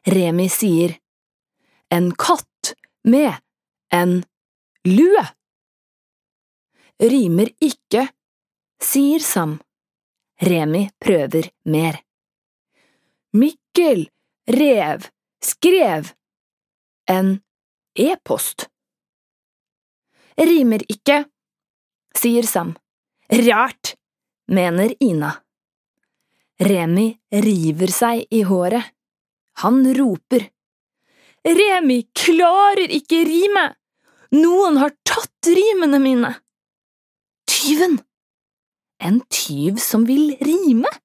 Remi sier, en katt med en lue. Rimer ikke, sier Sam. Remi prøver mer. Mikkel rev skrev en e-post. Rimer ikke, sier Sam. Rart, mener Ina. Remi river seg i håret. Han roper. Remi klarer ikke rime! Noen har tatt rimene mine! Tyven! En tyv som vil rime?